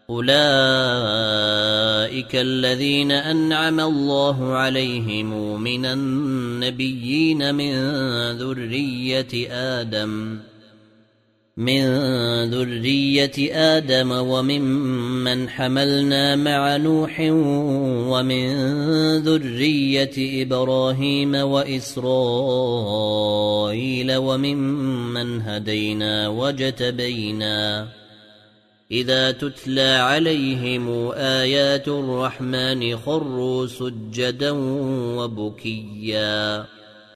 أولئك الذين أنعم الله عليهم من النبيين من ذرية آدم وممن حملنا مع نوح ومن ذرية إبراهيم وإسرائيل وممن هدينا واجتبينا إذا تتلى عليهم آيات الرحمن خروا سجدا وبكيا